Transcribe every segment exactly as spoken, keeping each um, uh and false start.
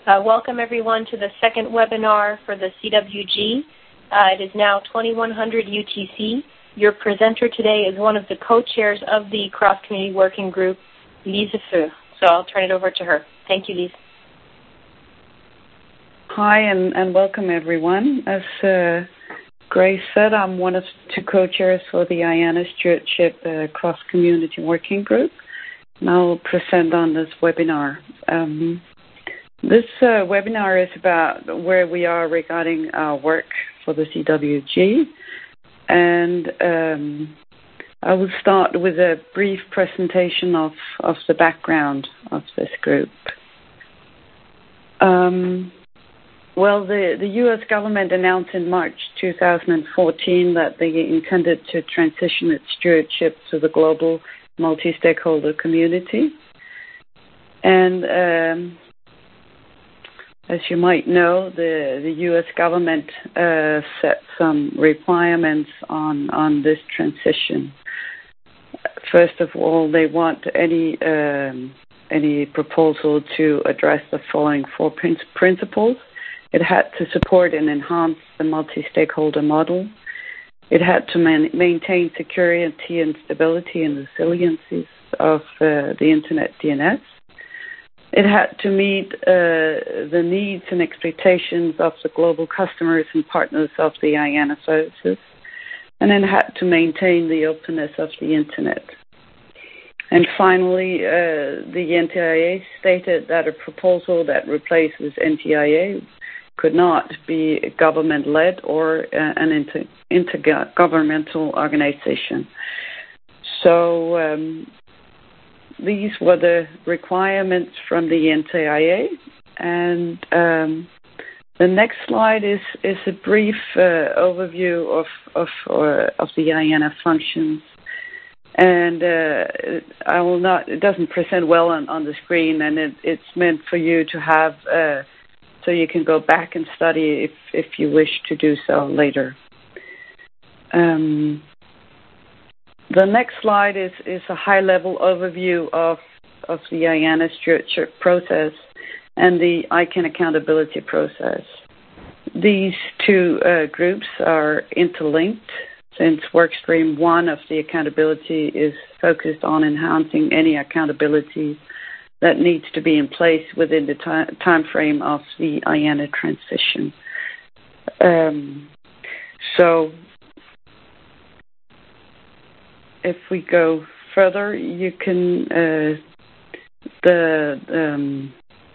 Uh, welcome everyone to the second webinar for the C W G. Uh, it is now twenty-one hundred U T C. Your presenter today is one of the co-chairs of the Cross-Community Working Group, Lise Feu. So I'll turn it over to her. Thank you, Lise. Hi, and, and welcome everyone. As uh, Grace said, I'm one of two co-chairs for the IANA Stewardship uh, Cross-Community Working Group, and I'll present on this webinar. Um, this uh, webinar is about where we are regarding our work for the C W G, and um, I will start with a brief presentation of, of the background of this group. Um, Well, the, the U S government announced in March two thousand fourteen that they intended to transition its stewardship to the global multi-stakeholder community. And um, as you might know, the, the U S government uh, set some requirements on, on this transition. First of all, they want any, um, any proposal to address the following four prin- principles. It had to support and enhance the multi-stakeholder model. It had to man- maintain security and stability and resiliency of uh, the Internet D N S. It had to meet uh, the needs and expectations of the global customers and partners of the IANA services. And then had to maintain the openness of the Internet. And finally, uh, the N T I A stated that a proposal that replaces N T I A could not be government-led or uh, an inter- intergovernmental organization. So um, these were the requirements from the N T I A. And um, the next slide is, is a brief uh, overview of of, uh, of the IANA functions. And uh, I will not. It doesn't present well on, on the screen, and it, it's meant for you to have. Uh, So you can go back and study if, if you wish to do so later. Um, the next slide is, is a high-level overview of, of the IANA stewardship process and the I C A N accountability process. These two uh, groups are interlinked, since workstream one of the accountability is focused on enhancing any accountability that needs to be in place within the time, time frame of the IANA transition. Um, so if we go further, you can, uh, the, um,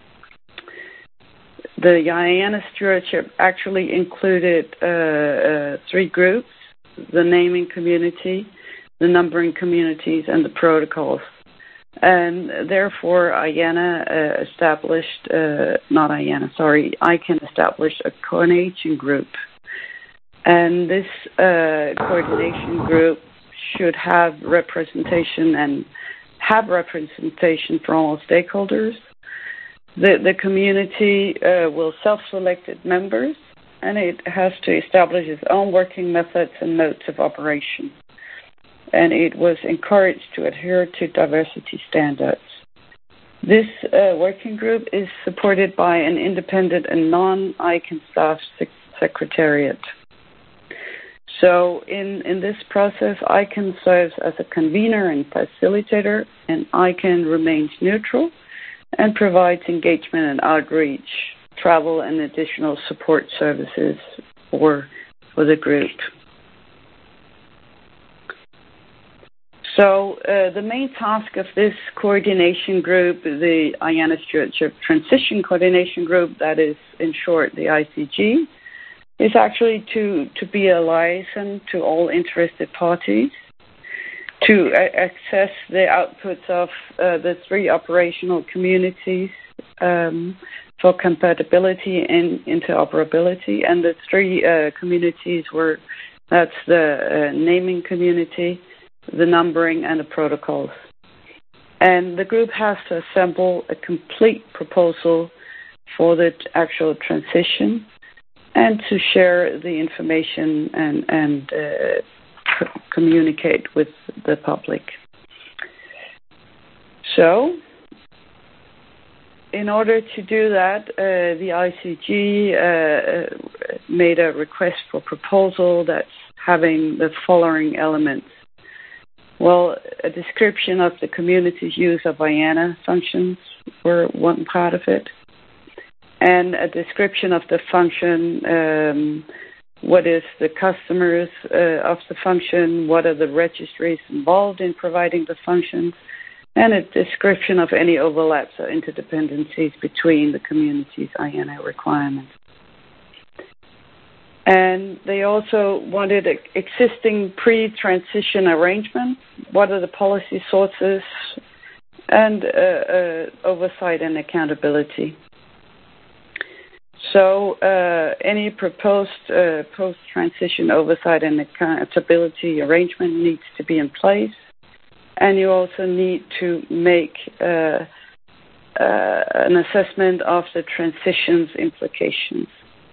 the IANA stewardship actually included uh, uh, three groups: the naming community, the numbering communities, and the protocols. And therefore, IANA uh, established, uh, not IANA, sorry, I C A N established a coordination group. And this uh, coordination group should have representation and have representation from all stakeholders. The, the community uh, will self-select its members, and it has to establish its own working methods and modes of operation. And it was encouraged to adhere to diversity standards. This uh, working group is supported by an independent and non-I C A N staff sec- secretariat. So in, in this process, I C A N serves as a convener and facilitator, and I C A N remains neutral and provides engagement and outreach, travel, and additional support services for, for the group. So uh, the main task of this coordination group, the IANA Stewardship Transition Coordination Group, that is in short the I C G, is actually to, to be a liaison to all interested parties, to a- access the outputs of uh, the three operational communities um, for compatibility and interoperability, and the three uh, communities were, that's the uh, naming community, the numbering, and the protocols. And the group has to assemble a complete proposal for the actual transition and to share the information and, and uh, c- communicate with the public. So in order to do that, uh, the I C G uh, made a request for proposal that's having the following elements. Well, a description of the community's use of IANA functions were one part of it, and a description of the function, um, what is the customers uh, of the function, what are the registries involved in providing the functions, and a description of any overlaps or interdependencies between the community's IANA requirements. And they also wanted existing pre-transition arrangements, what are the policy sources, and uh, uh, oversight and accountability. So uh, any proposed uh, post-transition oversight and accountability arrangement needs to be in place, and you also need to make uh, uh, an assessment of the transition's implications.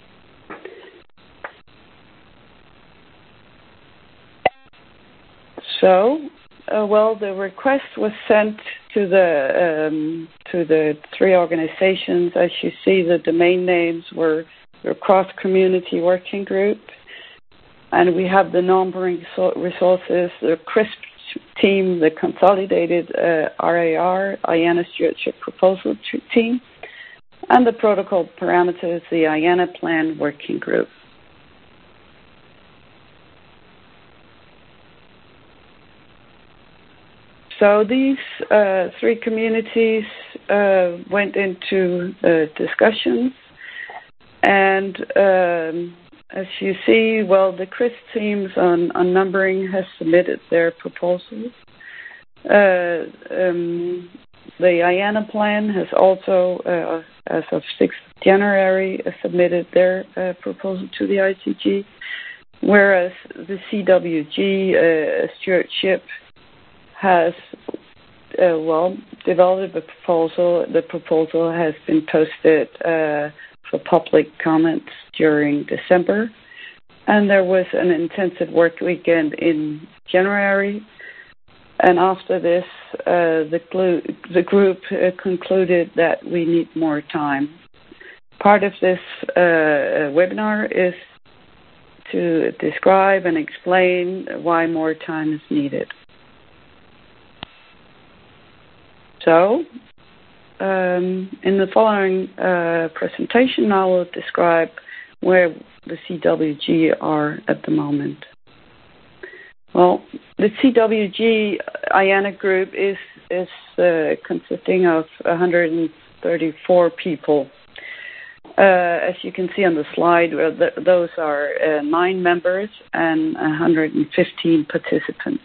So, uh, well, the request was sent to the um, to the three organizations. As you see, the domain names were the Cross Community Working Group, and we have the numbering resources, the CRISP team, the Consolidated uh, R A R, IANA Stewardship Proposal team, and the protocol parameters, the IANA Plan Working Group. So these uh, three communities uh, went into uh, discussions, and um, as you see, well, the CRISP teams on, on numbering has submitted their proposals. Uh, um, the IANA plan has also, uh, as of sixth of January, uh, submitted their uh, proposal to the I C G, whereas the C W G uh, stewardship has, uh, well, developed a proposal. The proposal has been posted uh, for public comments during December, and there was an intensive work weekend in January, and after this, uh, the, glu- the group uh, concluded that we need more time. Part of this uh, webinar is to describe and explain why more time is needed. So, um, in the following uh, presentation, I will describe where the C W G are at the moment. Well, the C W G IANA group is is uh, consisting of one hundred thirty-four people. Uh, as you can see on the slide, th- those are uh, nine members and one hundred fifteen participants.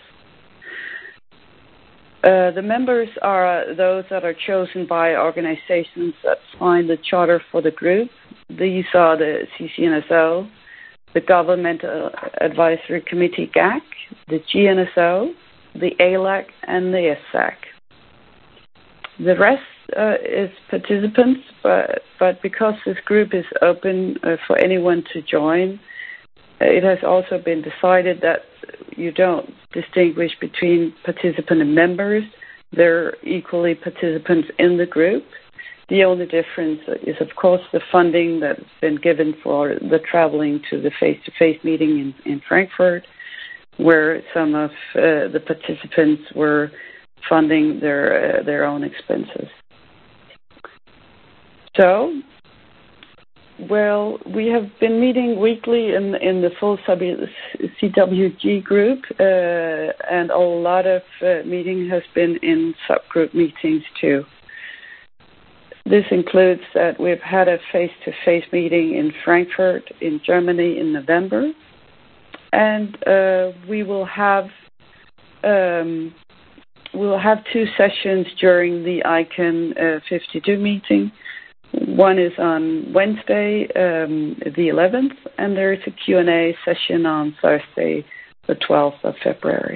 Uh, the members are those that are chosen by organizations that sign the charter for the group. These are the C C N S O, the Governmental Advisory Committee G A C, the G N S O, the A L A C, and the S A C. The rest uh, is participants, but, but because this group is open uh, for anyone to join, it has also been decided that you don't distinguish between participant and members. They're equally participants in the group. The only difference is, of course, the funding that's been given for the traveling to the face-to-face meeting in, in Frankfurt, where some of uh, the participants were funding their uh, their own expenses. So, well, we have been meeting weekly in in the full C W G group, uh, and a lot of uh, meeting has been in subgroup meetings too. This includes that we've had a face-to-face meeting in Frankfurt, in Germany, in November, and uh, we will have um, we'll have two sessions during the I C A N uh, fifty-two meeting. One is on Wednesday, um, the eleventh, and there is a Q and A session on Thursday, the twelfth of February.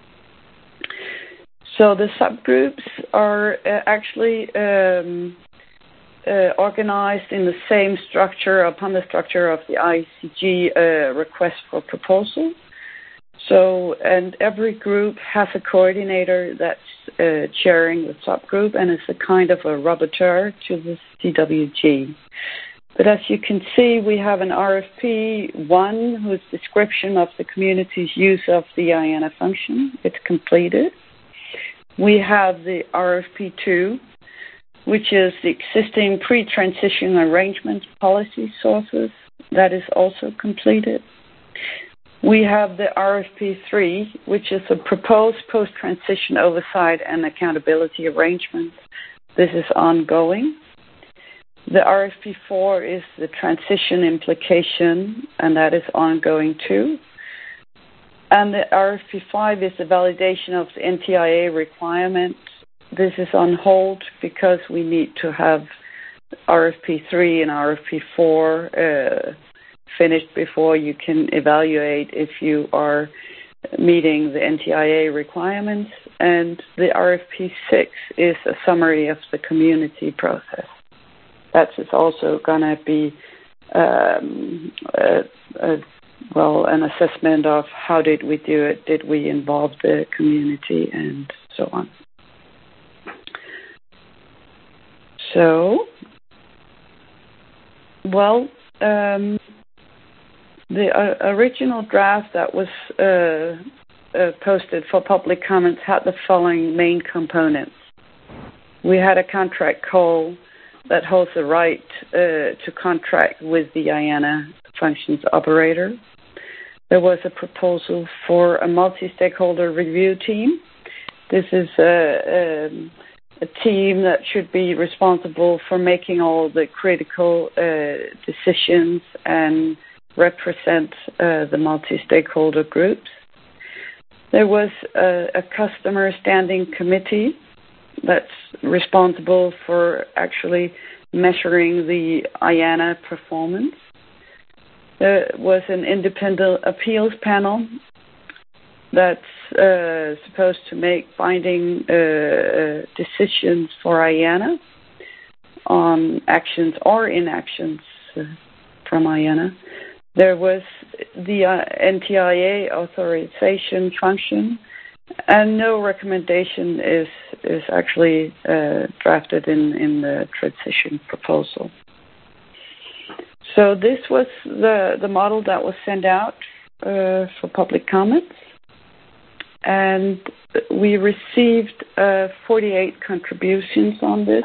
So the subgroups are uh, actually um, uh, organized in the same structure, upon the structure of the I C G uh, request for proposal. So, and every group has a coordinator that's uh, chairing the subgroup and is a kind of a rapporteur to the C W G. But as you can see, we have an R F P one, whose description of the community's use of the I A N A function. It's completed. We have the R F P two, which is the existing pre-transition arrangement policy sources. That is also completed. We have the R F P three, which is a proposed post-transition oversight and accountability arrangement. This is ongoing. The R F P four is the transition implication, and that is ongoing too. And the R F P five is the validation of the N T I A requirement. This is on hold because we need to have R F P three and R F P four uh, finished before you can evaluate if you are meeting the N T I A requirements. And the R F P six is a summary of the community process. That is also going to be, um, a, a, well, an assessment of how did we do it, did we involve the community, and so on. So, well, um, the uh, original draft that was uh, uh, posted for public comments had the following main components. We had a contract call that holds the right uh, to contract with the I A N A functions operator. There was a proposal for a multi-stakeholder review team. This is a, a, a team that should be responsible for making all the critical uh, decisions and represent uh, the multi-stakeholder groups. There was a, a customer standing committee that's responsible for actually measuring the I A N A performance. There was an independent appeals panel that's uh, supposed to make binding uh, decisions for I A N A on actions or inactions uh, from I A N A. There was the uh, N T I A authorization function, and no recommendation is is actually uh, drafted in, in the transition proposal. So this was the, the model that was sent out uh, for public comments. And we received uh, forty-eight contributions on this.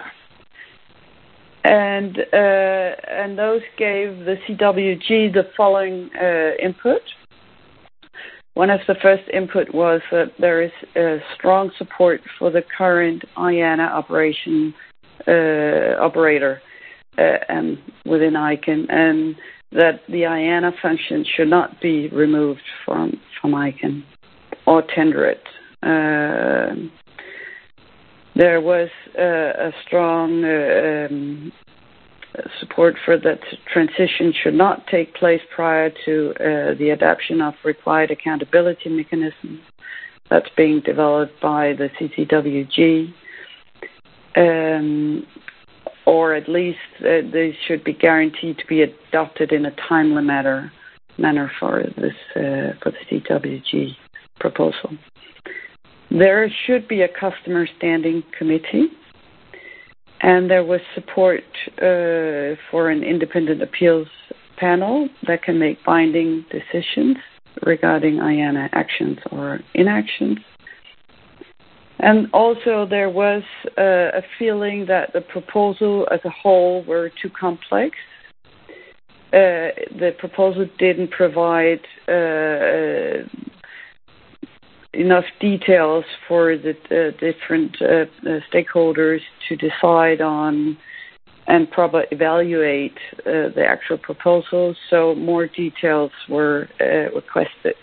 And, uh, and those gave the C W G the following uh, input. One of the first input was that there is uh, strong support for the current I A N A operation uh, operator uh, and within I C A N, and that the I A N A function should not be removed from, from I C A N or tender it. Uh, there was uh, a strong uh, um, support for that transition should not take place prior to uh, the adoption of required accountability mechanisms that's being developed by the C C W G, um, or at least uh, they should be guaranteed to be adopted in a timely manner, manner for this uh, for the C W G proposal. There should be a customer standing committee. And there was support uh, for an independent appeals panel that can make binding decisions regarding I A N A actions or inactions. And also there was uh, a feeling that the proposal as a whole were too complex. Uh, the proposal didn't provide uh, enough details for the uh, different uh, uh, stakeholders to decide on and probably evaluate uh, the actual proposals, so more details were uh, requested.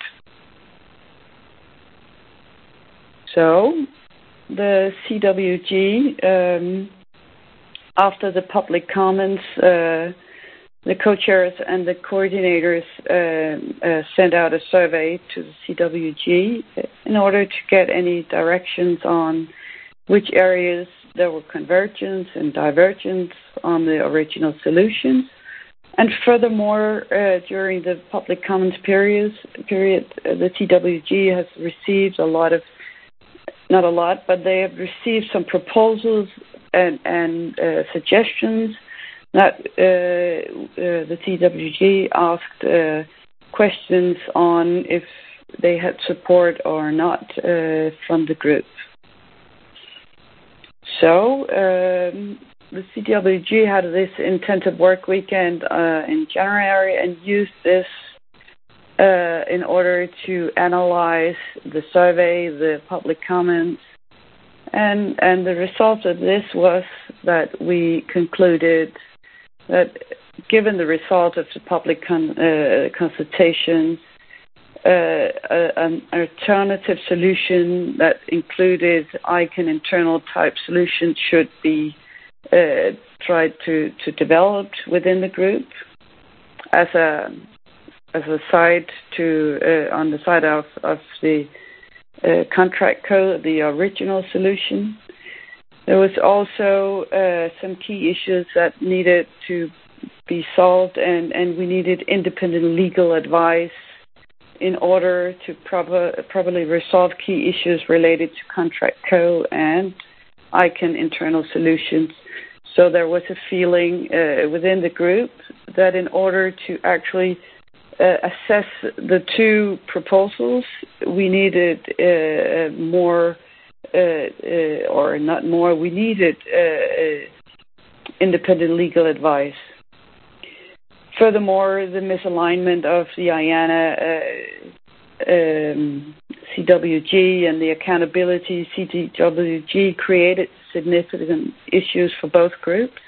So the C W G, um, after the public comments, uh, the co-chairs and the coordinators uh, uh, sent out a survey to the C W G in order to get any directions on which areas there were convergence and divergence on the original solutions, And furthermore, uh, during the public comments period, period uh, the C W G has received a lot of, not a lot, but they have received some proposals and, and uh, suggestions that uh, uh, the C W G asked uh, questions on if they had support or not uh, from the group. So um, the C W G had this intensive work weekend uh, in January and used this uh, in order to analyze the survey, the public comments, and and the result of this was that we concluded that given the result of the public con- uh, consultation, Uh, an alternative solution that included I C A N internal type solutions should be uh, tried to, to develop within the group as a as a side to uh, on the side of of the uh, contract code, the original solution. There was also uh, some key issues that needed to be solved, and, and we needed independent legal advice in order to proper, properly resolve key issues related to contract co and I C A N internal solutions. So there was a feeling uh, within the group that in order to actually uh, assess the two proposals, we needed uh, more, uh, uh, or not more, we needed uh, independent legal advice. Furthermore, the misalignment of the I A N A uh, um, C W G and the accountability C W G created significant issues for both groups.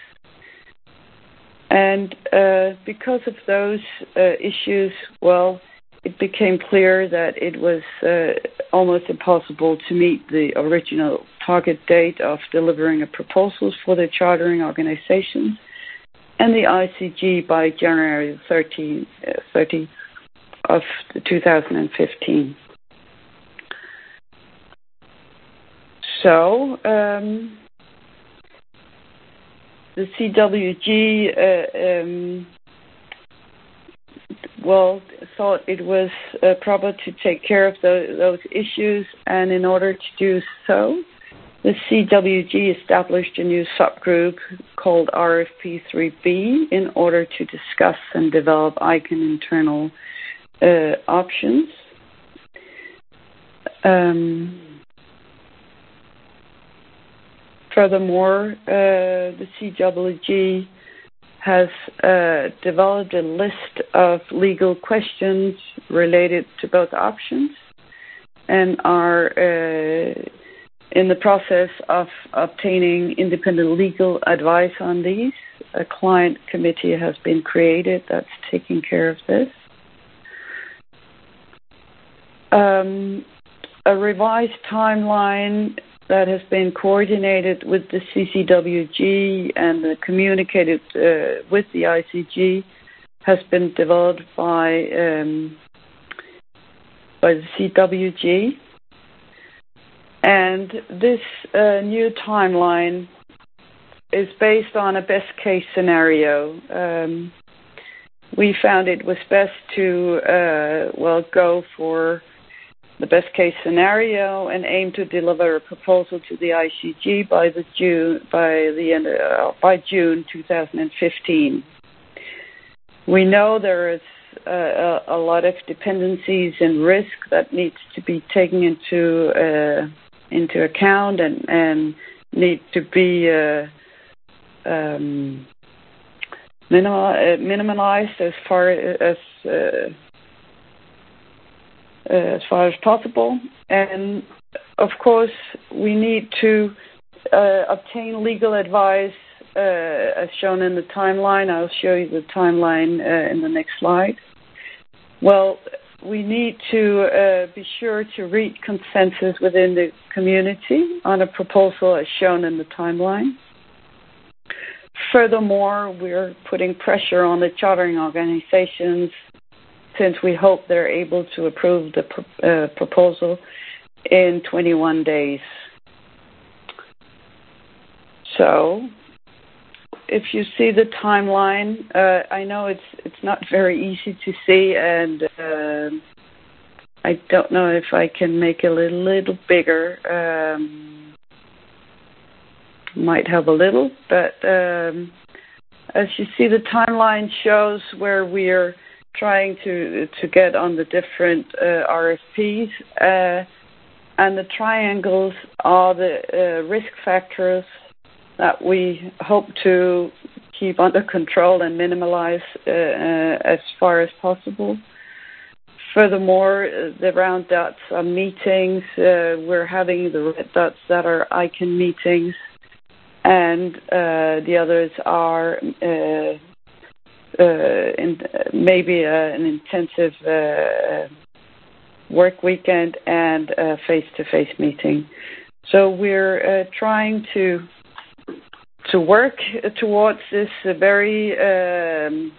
And uh, because of those uh, issues, well, it became clear that it was uh, almost impossible to meet the original target date of delivering a proposals for the chartering organizations and the I C G by January thirtieth, thirtieth of two thousand fifteen. So um, the C W G uh, um, well thought it was uh, proper to take care of the, those issues, and in order to do so, the C W G established a new subgroup called R F P three B in order to discuss and develop I C A N internal uh, options. Um, furthermore, uh, the C W G has uh, developed a list of legal questions related to both options and are uh, in the process of obtaining independent legal advice on these. A client committee has been created that's taking care of this. Um, a revised timeline that has been coordinated with the C C W G and communicated uh, with the I C G has been developed by um, by the C W G. And this uh, new timeline is based on a best case scenario. Um, we found it was best to, uh, well, go for the best case scenario and aim to deliver a proposal to the I C G by the June by the end of, uh, by June two thousand fifteen. We know there is uh, a, a lot of dependencies and risk that needs to be taken into uh, into account and, and need to be uh, um, minimal, uh, minimalized as far as uh, as far as possible. And of course, we need to uh, obtain legal advice uh, as shown in the timeline. I'll show you the timeline uh, in the next slide. Well, we need to uh, be sure to reach consensus within the community on a proposal as shown in the timeline. Furthermore, we're putting pressure on the chartering organizations since we hope they're able to approve the uh, proposal in twenty-one days. So if you see the timeline, uh, I know it's it's not very easy to see, and uh, I don't know if I can make it a little, little bigger. Um, might help a little, but um, as you see, the timeline shows where we're trying to to get on the different uh, R F Ps, uh, and the triangles are the uh, risk factors that we hope to keep under control and minimize uh, uh, as far as possible. Furthermore, the round dots are meetings. Uh, we're having the red dots that are ICANN meetings, and uh, the others are uh, uh, in, maybe uh, an intensive uh, work weekend and a face-to-face meeting. So we're uh, trying to to work towards this uh, very um,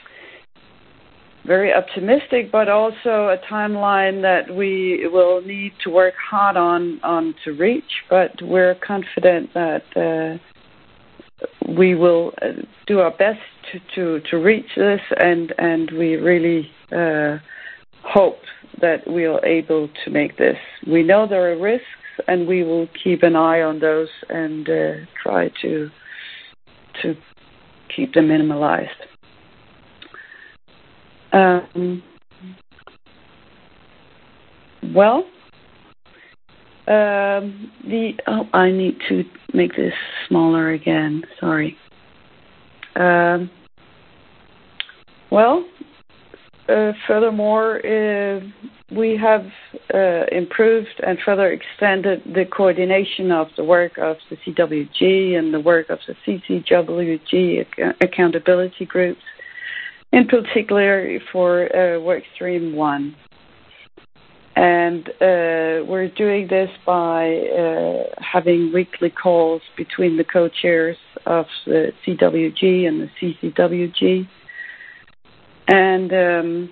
very optimistic, but also a timeline that we will need to work hard on, on to reach. But we're confident that uh, we will do our best to, to, to reach this, and, and we really uh, hope that we are able to make this. We know there are risks, and we will keep an eye on those and uh, try to to keep them minimalized. Um, well, um, the oh, I need to make this smaller again. Sorry. Um, well, uh, furthermore, uh, we have uh, improved and further extended the coordination of the work of the C W G and the work of the C C W G ac- accountability groups, in particular for uh, Workstream one. And uh, we're doing this by uh, having weekly calls between the co-chairs of the C W G and the C C W G. And um,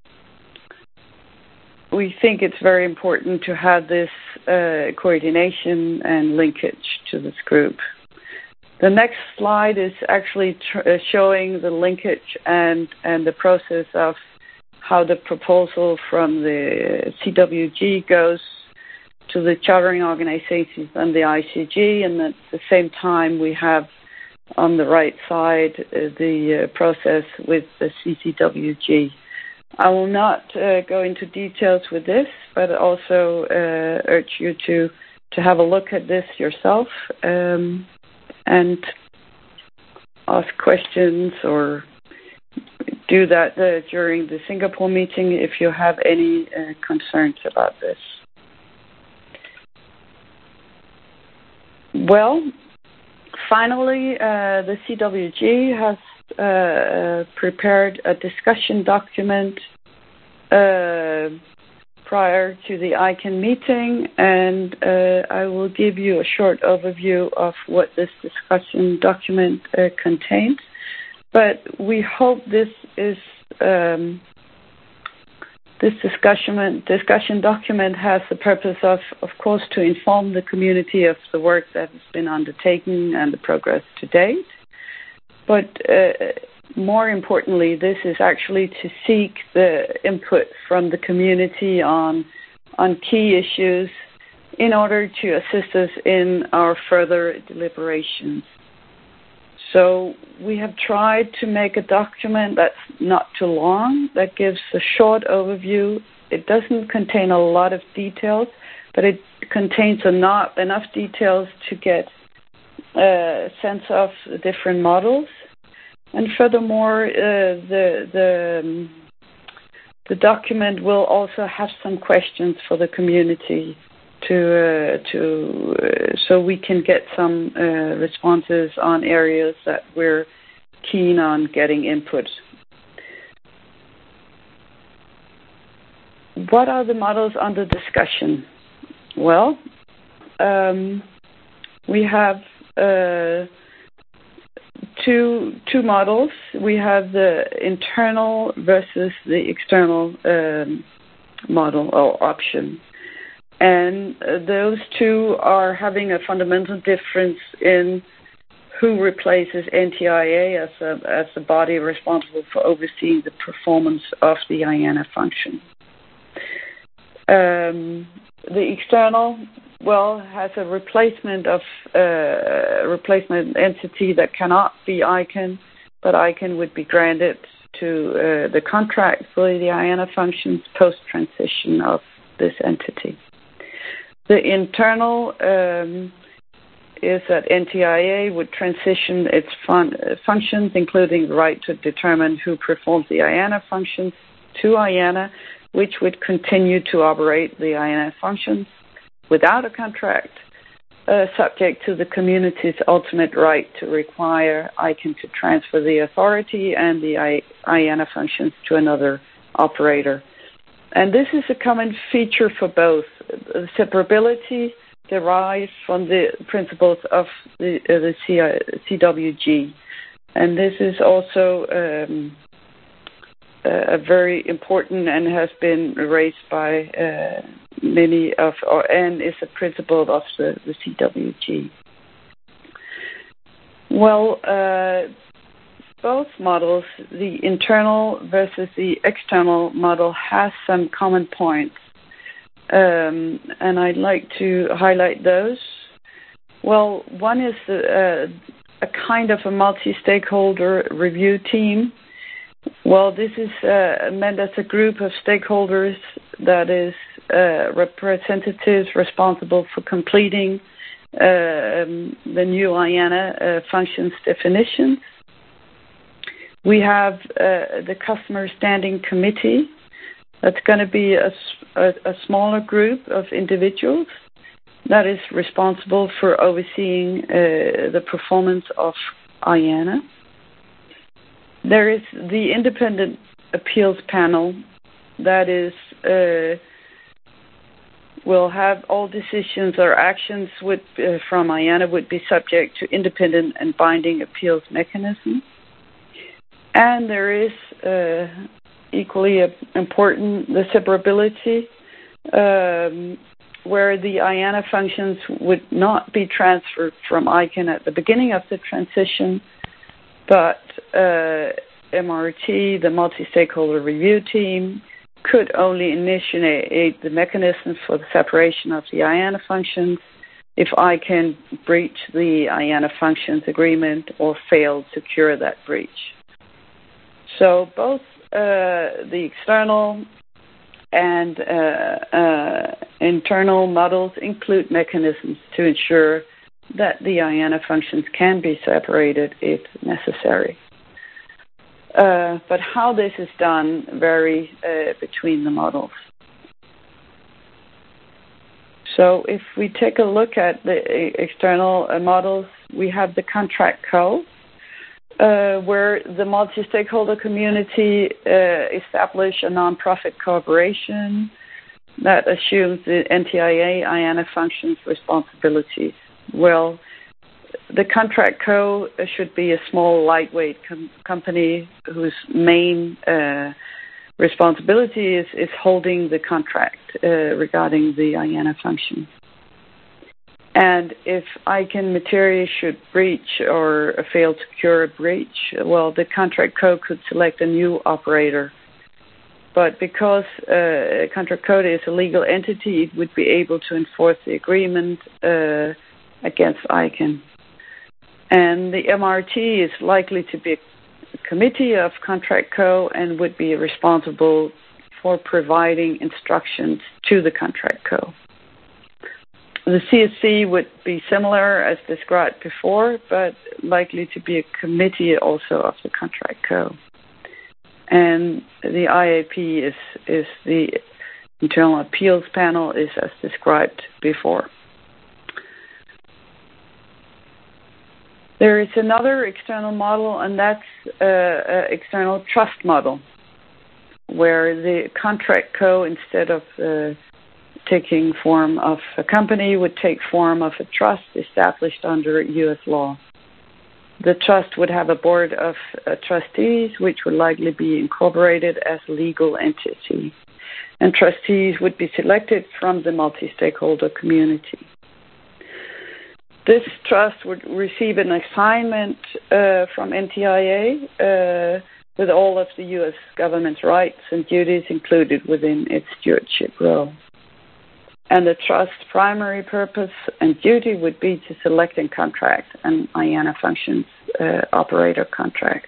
we think it's very important to have this uh, coordination and linkage to this group. The next slide is actually tr- uh, showing the linkage and, and the process of how the proposal from the C W G goes to the chartering organizations and the I C G, and at the same time we have on the right side uh, the uh, process with the C C W G. I will not uh, go into details with this, but also uh, urge you to, to have a look at this yourself um, and ask questions or do that uh, during the Singapore meeting if you have any uh, concerns about this. Well, finally, uh, the C W G has uh, prepared a discussion document uh, prior to the ICANN meeting, and uh, I will give you a short overview of what this discussion document uh, contains. But we hope this is um, this discussion discussion document has the purpose of, of course, to inform the community of the work that has been undertaken and the progress to date. But uh, more importantly, this is actually to seek the input from the community on on key issues in order to assist us in our further deliberations. So we have tried to make a document that's not too long, that gives a short overview. It doesn't contain a lot of details, but it contains enough, enough details to get a sense of the different models. And furthermore, uh, the, the, the document will also have some questions for the community to uh, to uh, so we can get some uh, responses on areas that we're keen on getting input. What are the models under discussion? Well, um, we have uh, two two models. We have the internal versus the external um, model or option. And uh, those two are having a fundamental difference in who replaces N T I A as a, as the body responsible for overseeing the performance of the I A N A function. Um, the external, well, has a replacement of uh, replacement entity that cannot be I C A N, but I C A N would be granted to uh, the contract for the I A N A functions post-transition of this entity. The internal um, is that N T I A would transition its fun- functions, including the right to determine who performs the I A N A functions, to I A N A, which would continue to operate the I A N A functions without a contract, uh, subject to the community's ultimate right to require I C A N to transfer the authority and the I A N A functions to another operator. And this is a common feature for both. The separability derives from the principles of the, uh, the C W G. And this is also um, a very important and has been raised by uh, many of, or, and is a principle of the, the C W G. Well, uh, both models, the internal versus the external model, has some common points. Um, and I'd like to highlight those. Well, one is uh, a kind of a multi-stakeholder review team. Well, this is uh, meant as a group of stakeholders that is uh, representatives responsible for completing uh, um, the new I A N A uh, functions definitions. We have uh, the Customer Standing Committee. That's going to be a, a, a smaller group of individuals that is responsible for overseeing uh, the performance of I A N A. There is the Independent Appeals Panel that is uh, will have all decisions or actions would, uh, from I A N A would be subject to independent and binding appeals mechanisms. And there is uh, equally important the separability, um, where the I A N A functions would not be transferred from I C A N at the beginning of the transition, but uh, M R T, the multi-stakeholder review team, could only initiate the mechanisms for the separation of the I A N A functions if I C A N breach the I A N A functions agreement or fail to cure that breach. So both uh, the external and uh, uh, internal models include mechanisms to ensure that the I A N A functions can be separated if necessary. Uh, but how this is done varies uh, between the models. So if we take a look at the external uh, models, we have the contract co, uh, where the multi-stakeholder community uh, establish a nonprofit corporation that assumes the N T I A I A N A functions responsibilities. Well, the contract co should be a small, lightweight com- company whose main uh, responsibility is, is holding the contract uh, regarding the I A N A function. And if I C A N materially should breach or fail to cure a breach, well, the contract co could select a new operator. But because uh, contract co is a legal entity, it would be able to enforce the agreement uh, against I C A N. And the M R T is likely to be a committee of contract co and would be responsible for providing instructions to the contract co. The C S C would be similar as described before, but likely to be a committee also of the contract co. And the I A P is, is the Internal Appeals Panel is as described before. There is another external model, and that's uh, uh, external trust model, where the contract co, instead of uh, taking form of a company, would take form of a trust established under U S law. The trust would have a board of uh, trustees, which would likely be incorporated as a legal entity, and trustees would be selected from the multi-stakeholder community. This trust would receive an assignment uh, from N T I A uh, with all of the U S government's rights and duties included within its stewardship role. And the trust's primary purpose and duty would be to select and contract an IANA functions uh, operator contract.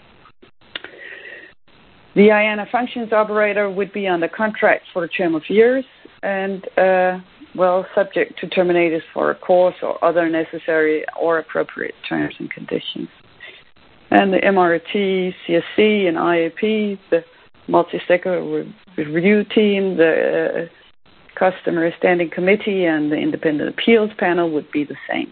The IANA functions operator would be under contract for a term of years and, uh, well, subject to terminators for a course or other necessary or appropriate terms and conditions. And the M R T, C S C, and I A P, the multi-stakeholder review team, the uh, Customer Standing Committee, and the Independent Appeals Panel would be the same.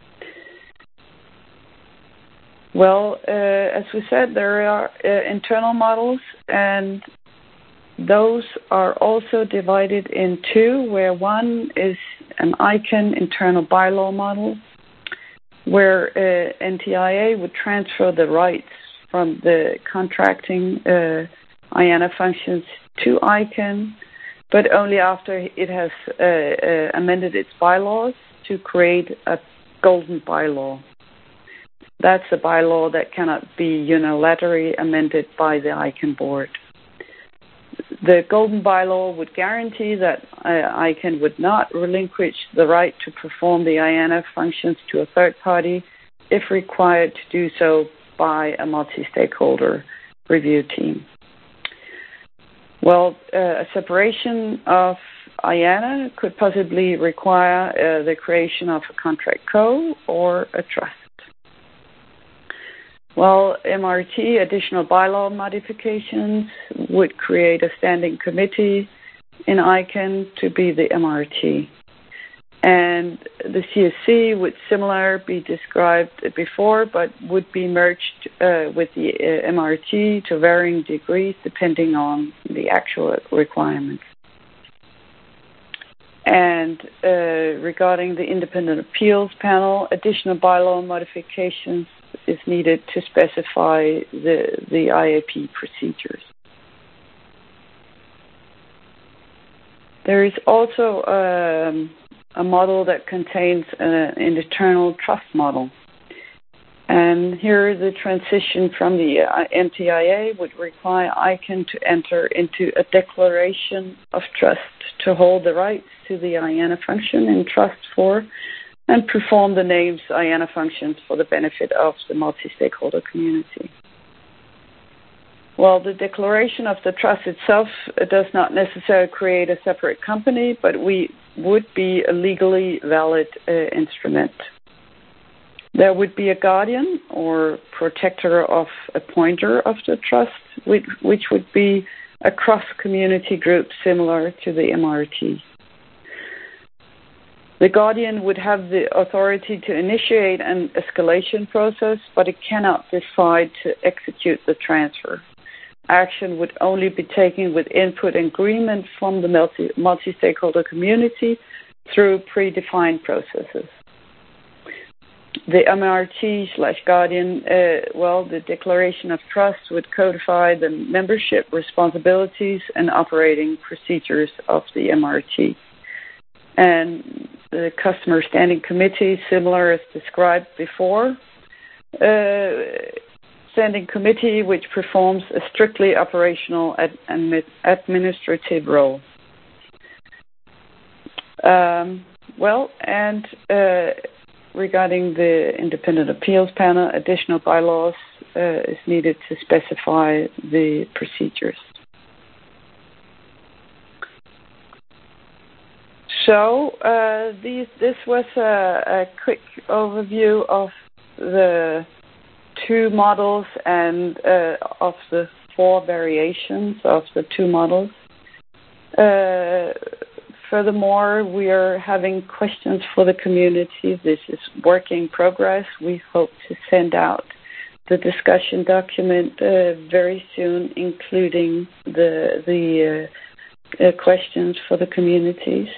Well, uh, as we said, there are uh, internal models, and those are also divided in two, where one is an I C A N internal bylaw model, where uh, N T I A would transfer the rights from the contracting uh, IANA functions to I C A N, but only after it has uh, uh, amended its bylaws to create a golden bylaw. That's a bylaw that cannot be unilaterally amended by the I C A N board. The golden bylaw would guarantee that uh, I C A N would not relinquish the right to perform the IANA functions to a third party if required to do so by a multi-stakeholder review team. Well, uh, a separation of IANA could possibly require uh, the creation of a contract co or a trust. Well, M R T, additional bylaw modifications, would create a standing committee in I C A N to be the M R T. And the C S C would similar be described before, but would be merged uh, with the uh, M R T to varying degrees depending on the actual requirements. And uh, regarding the Independent Appeals Panel, additional bylaw modifications is needed to specify the, the I A P procedures. There is also um, a model that contains an internal trust model. And here the transition from the N T I A would require I C A N to enter into a declaration of trust to hold the rights to the IANA function in trust for and perform the name's IANA functions for the benefit of the multi-stakeholder community. Well, the declaration of the trust itself does not necessarily create a separate company, but we would be a legally valid uh, instrument. There would be a guardian or protector of appointer of the trust, which, which would be a cross-community group similar to the M R T. The guardian would have the authority to initiate an escalation process, but it cannot decide to execute the transfer. Action would only be taken with input and agreement from the multi, multi-stakeholder community through predefined processes. The M R T slash guardian, uh, well, the declaration of trust would codify the membership responsibilities and operating procedures of the M R T. And the Customer Standing Committee, similar as described before, uh, Standing Committee which performs a strictly operational and administrative role. Um, well, and uh, regarding the Independent Appeals Panel, additional bylaws uh, is needed to specify the procedures. So uh, these, this was a, a quick overview of the two models and uh, of the four variations of the two models. Uh, furthermore, we are having questions for the community. This is work in progress. We hope to send out the discussion document uh, very soon, including the, the uh, uh, questions for the communities.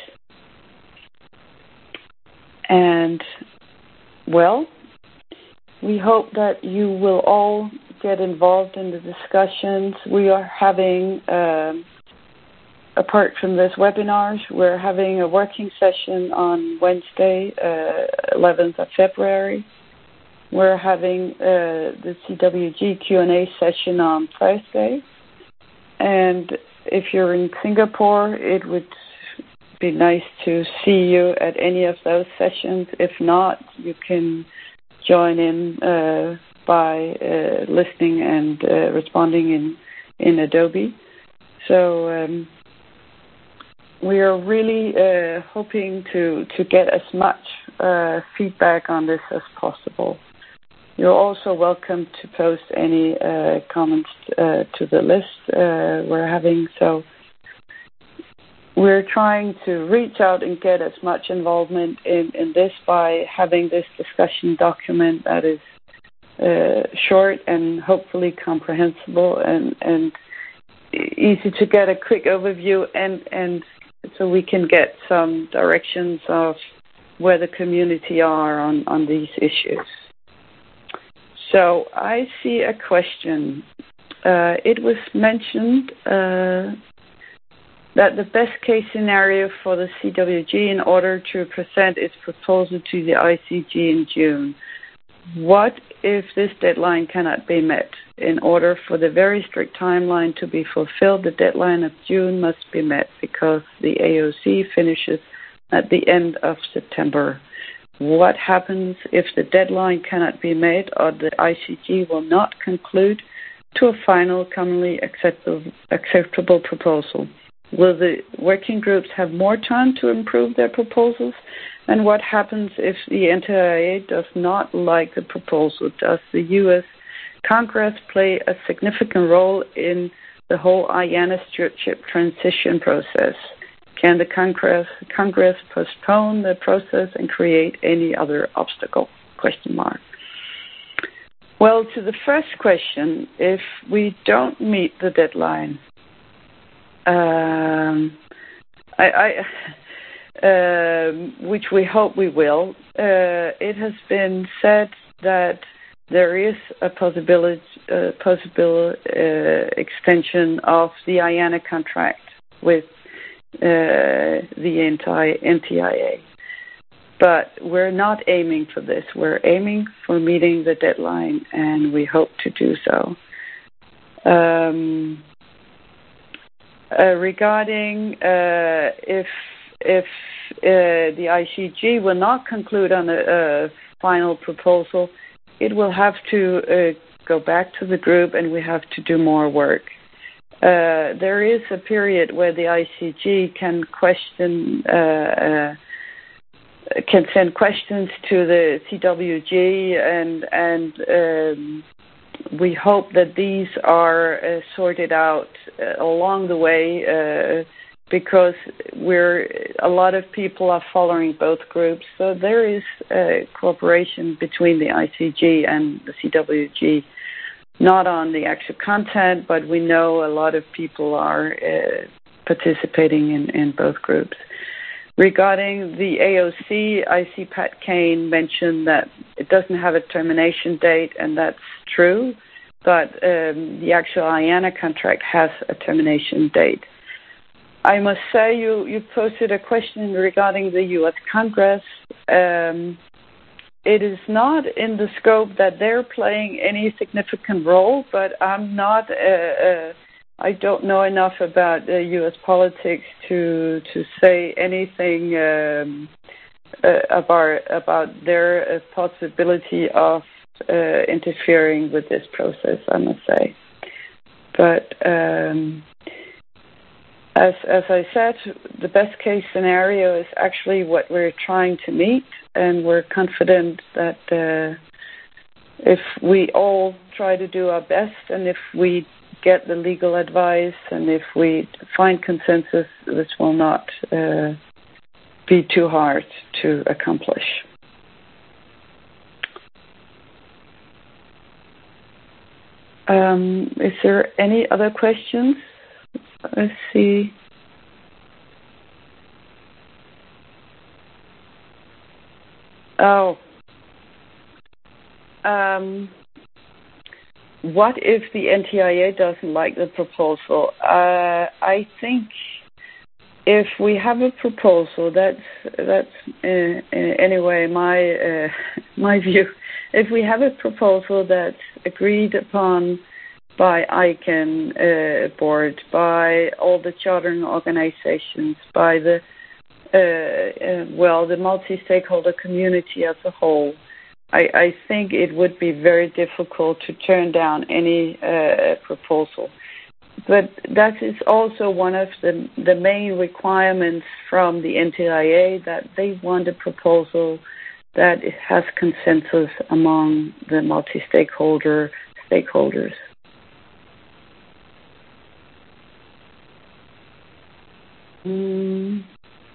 And, well, we hope that you will all get involved in the discussions. We are having uh, apart from this webinars, we're having a working session on Wednesday, uh, eleventh of February. We're having uh, the C W G Q and A session on Thursday. And if you're in Singapore, it would be nice to see you at any of those sessions. If not, you can join in uh, by uh, listening and uh, responding in, in Adobe. So um, we are really uh, hoping to, to get as much uh, feedback on this as possible. You're also welcome to post any uh, comments uh, to the list uh, we're having. So we're trying to reach out and get as much involvement in, in this by having this discussion document that is uh, short and hopefully comprehensible and, and easy to get a quick overview, and, and so we can get some directions of where the community are on, on these issues. So I see a question. Uh, it was mentioned uh, that the best case scenario for the C W G in order to present its proposal to the I C G in June. What if this deadline cannot be met? In order for the very strict timeline to be fulfilled, the deadline of June must be met because the A O C finishes at the end of September. What happens if the deadline cannot be met or the I C G will not conclude to a final commonly acceptable, acceptable proposal? Will the working groups have more time to improve their proposals? And what happens if the N T I A does not like the proposal? Does the U S Congress play a significant role in the whole IANA stewardship transition process? Can the Congress, Congress postpone the process and create any other obstacle? Question mark. Well, to the first question, if we don't meet the deadline, um, I, I, uh, which we hope we will, uh, it has been said that there is a possibility, uh, possible uh, extension of the IANA contract with Uh, the N T I A. But we're not aiming for this. We're aiming for meeting the deadline, and we hope to do so. Um, uh, regarding uh, if if uh, the I C G will not conclude on a, a final proposal, it will have to uh, go back to the group, and we have to do more work. Uh, there is a period where the I C G can question, uh, uh, can send questions to the C W G, and and um, we hope that these are uh, sorted out uh, along the way, uh, because we're a lot of people are following both groups, so there is uh, cooperation between the I C G and the C W G. Not on the actual content, but we know a lot of people are uh, participating in, in both groups. Regarding the A O C, I see Pat Kane mentioned that it doesn't have a termination date, and that's true, but um, the actual IANA contract has a termination date. I must say you, you posted a question regarding the U S Congress. Um, It is not in the scope that they're playing any significant role, but I'm not, uh, uh, I don't know enough about uh, U S politics to to say anything um, uh, about, about their uh, possibility of uh, interfering with this process, I must say. But um, as, as I said, the best case scenario is actually what we're trying to meet. And we're confident that uh, if we all try to do our best, and if we get the legal advice, and if we find consensus, this will not uh, be too hard to accomplish. Um, is there any other questions? Let's see. Oh, um, what if the N T I A doesn't like the proposal? Uh, I think if we have a proposal, that's that's uh, anyway my uh, my view. If we have a proposal that's agreed upon by I C A N uh, board, by all the chartering organizations, by the uh, uh, well, the multi-stakeholder community as a whole, I, I think it would be very difficult to turn down any uh, proposal. But that is also one of the, the main requirements from the N T I A, that they want a proposal that has consensus among the multi-stakeholder stakeholders. Mm.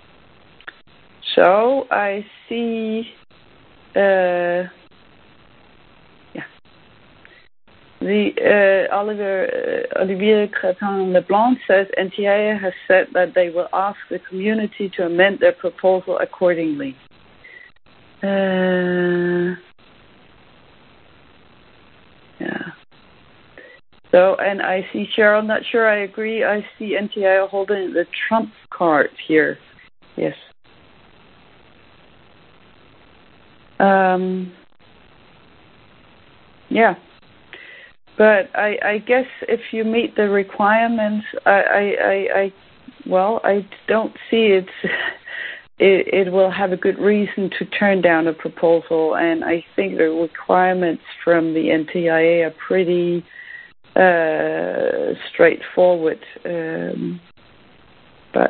So I see, uh, yeah, the uh, Oliver uh, Olivier Cretin-Leblanc says N T I A has said that they will ask the community to amend their proposal accordingly. Uh, yeah. So, and I see Cheryl. Not sure I agree. I see N T I A holding the trump card here. Yes. Um, yeah, but I, I guess if you meet the requirements, I, I, I, I well, I don't see it, it. It will have a good reason to turn down a proposal, and I think the requirements from the N T I A are pretty uh, straightforward. Um, but.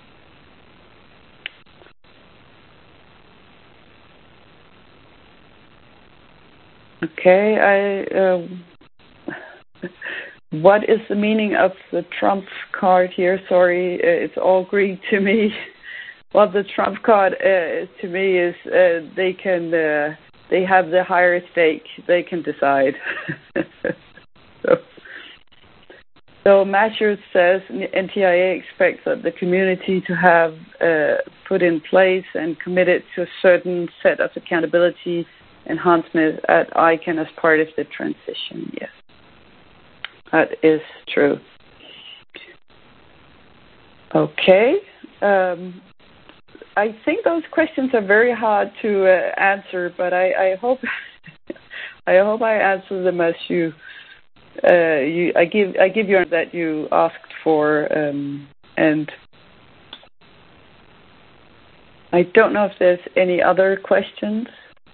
Okay, I. Uh, what is the meaning of the Trump card here? Sorry, it's all Greek to me. Well, the Trump card uh, to me is uh, they can uh, they have the higher stake. They can decide. so, so Mashers says N T I A expects that the community to have uh, put in place and committed to a certain set of accountability enhancement at I C A N as part of the transition. Yes, that is true. Okay. Um, I think those questions are very hard to uh, answer, but I, I hope I hope I answer them as you uh, you I give I give you that you asked for, um, and I don't know if there's any other questions.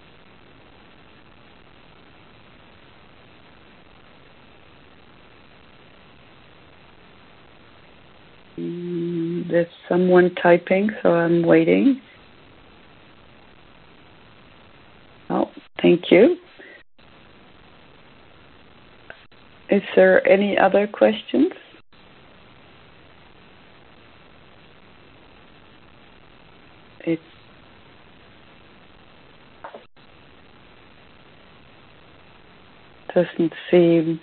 There's someone typing, so I'm waiting. Oh, thank you. Is there any other questions? It doesn't seem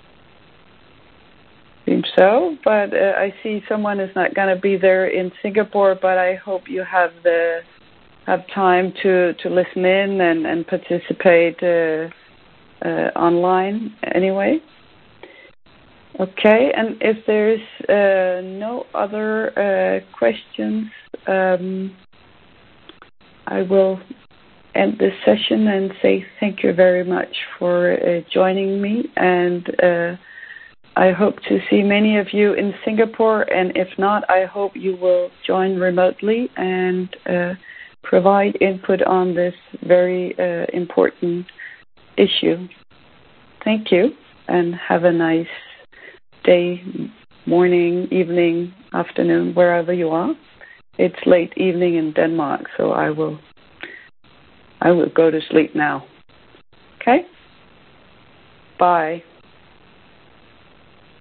seem so, but uh, I see someone is not going to be there in Singapore, but I hope you have the have time to, to listen in and, and participate uh, uh, online anyway. Okay, and if there's uh, no other uh, questions, um, I will end this session and say thank you very much for uh, joining me, and uh, I hope to see many of you in Singapore, and if not, I hope you will join remotely and uh, provide input on this very uh, important issue. Thank you, and have a nice day, morning, evening, afternoon, wherever you are. It's late evening in Denmark, so I will I will go to sleep now. Okay? Bye.